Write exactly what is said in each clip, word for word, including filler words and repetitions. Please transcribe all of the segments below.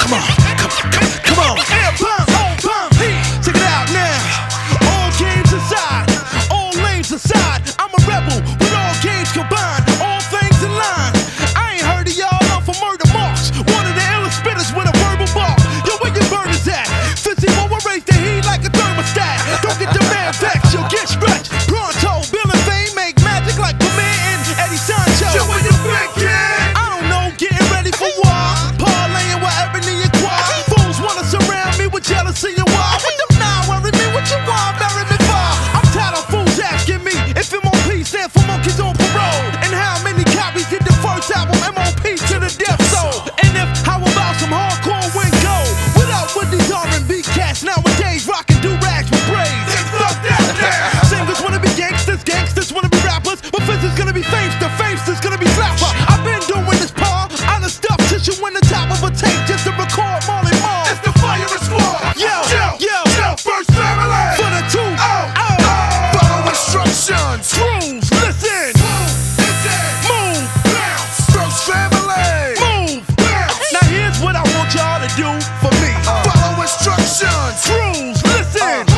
Come on, come on, come on, come on. Air bomb, home bomb, heat. Check it out now. All games aside, all lanes aside. I'm a rebel with all games combined, all things in line. I ain't heard of y'all off of murder marks. One of the illest spitters with a verbal bar. Yo, where your burners at? Fizzy won't raise the heat like a thermostat. Don't get your man vexed, you'll get stretched. Pronto, Bill and Fame make magic like Premier and Eddie Sancho. Yo, where you been, kid? I don't know, getting ready for war. Parlaying with Ebony and Quad. Fools wanna surround me with jealousy and war. With them now worry me, what you want, bury me for? I'm tired of fools asking me if M O P stand for monkeys on parole. And how many copies did the first album M O P to the death sold? And if, how about some hardcore win gold? What up with these R and B cats nowadays rocking do-rags with braids? Fuck that now! Singers wanna be gangsters, gangsters wanna be rappers, but Fizz is gonna be famester, famesters gonna be slapper. I've been doing this paw, I done stuffed tissue in the top of a tape just to record Marley Marl. It's the Fire Squad! Yo, yo, yo, yo, First Family! For the two, oh, oh, oh. Follow instructions, rules, listen, move, move, bounce. First Family, move, bounce. Now here's what I want y'all to do for me. Uh, Follow instructions, rules, listen, uh,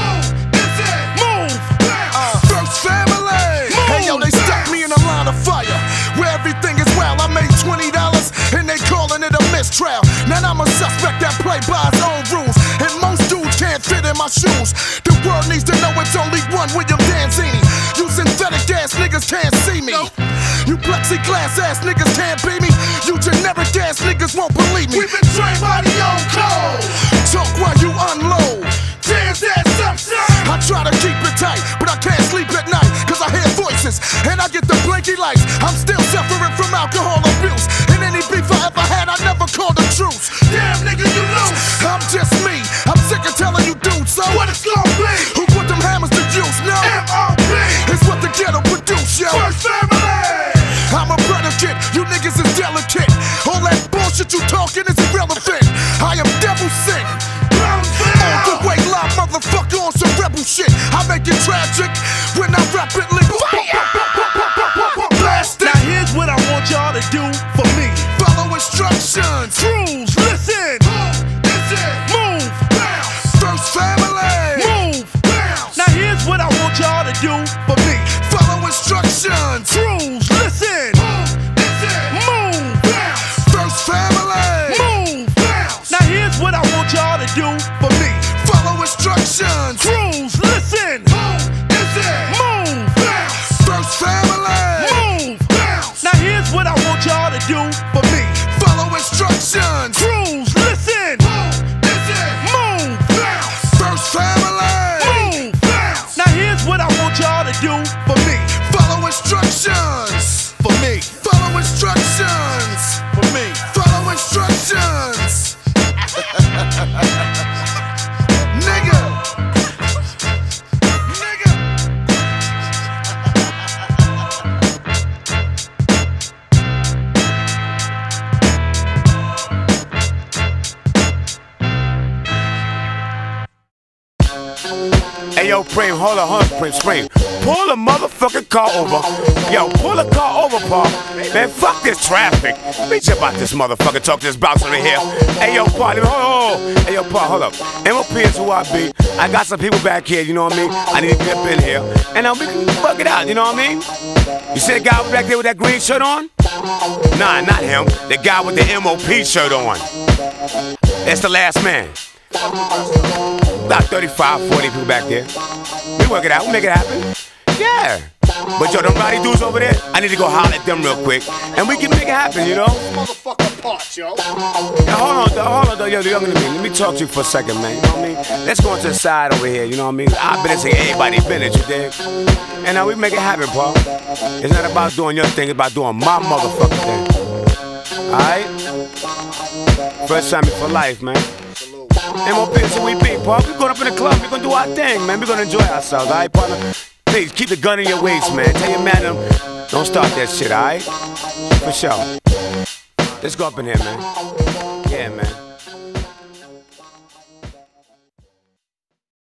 move, move, bounce. Uh, First Family, move. Hey yo, they stuck me in a line of fire where everything is wild. I made twenty dollars and they calling it a mistrial. Now I'm a suspect that play by his own rules, and most dudes can't fit in my shoes. The world needs to know it's only one William Danzini. You synthetic ass niggas can't see me. Nope. You plexiglass ass niggas can't be me. You generic ass niggas won't believe me. We've been trained by the old code. Talk while you unload. Dance ass up, son. I try to keep it tight, but I can't sleep at night, cause I hear voices and I get the blinky lights. I'm still suffering from alcohol abuse, and any beef I ever had I never called a truce. Damn nigga, you lose. I'm just me, I'm sick of telling you dudes, so what it's gonna be? Who put them hammers to use? No, M O P is what the ghetto produce, yo. First Family. I'm a predicate, you niggas is delicate. All that bullshit you talking is irrelevant. I am devil sick. On the way live, motherfucker, on some rebel shit. I make it tragic when I rapidly blast it. Now here's what I want y'all to do for me. Follow instructions, rules, listen, move, bounce. First Family, move, bounce. Now here's what I want y'all to do for me. Follow instructions, rules, listen, move, bounce. First Family, move, bounce. Now here's what I want y'all to do for me. Follow instructions, rules, listen, move, bounce. First Family, move, bounce. Now here's what I want y'all to do for me. Follow instructions, rules, listen, move, bounce. First Family, move, bounce. Now here's what I want y'all to do for me. Follow instructions for me. Follow instructions for me. Follow instructions. Nigga. Nigga. Hey yo, Preem, hold on, hold on, Preem, Preem. Pull a motherfucking car over. Yo, pull a car over, Paul. Man, fuck this traffic. Bitch about this motherfucker, talk to this bouncer in here. Hey yo, Paul, hold on, hold on. Hey yo, Paul, hold up. M O P is who I be. I got some people back here, you know what I mean? I need to get up in here. And uh, we can fuck it out, you know what I mean? You see the guy back there with that green shirt on? Nah, not him. The guy with the M O P shirt on. That's the last man. About thirty-five, forty people back there. We work it out, we make it happen. Yeah. But yo, them rowdy dudes over there, I need to go holler at them real quick. And we can make it happen, you know? Motherfucker part, yo. Now, hold on, though, hold on, though, yo, younger than me. Let me talk to you for a second, man. You know what I mean? Let's go into the side over here, you know what I mean? I've been saying everybody business, you dig? And now we make it happen, Paul. It's not about doing your thing, it's about doing my motherfucking thing. Alright? First time for life, man. M O P is who we be, Paul. We're going up in the club, we're gonna do our thing, man. We're gonna enjoy ourselves, alright, partner? Please, keep the gun in your waist, man. Tell your man, don't start that shit, alright? For sure. Let's go up in here, man. Yeah, man.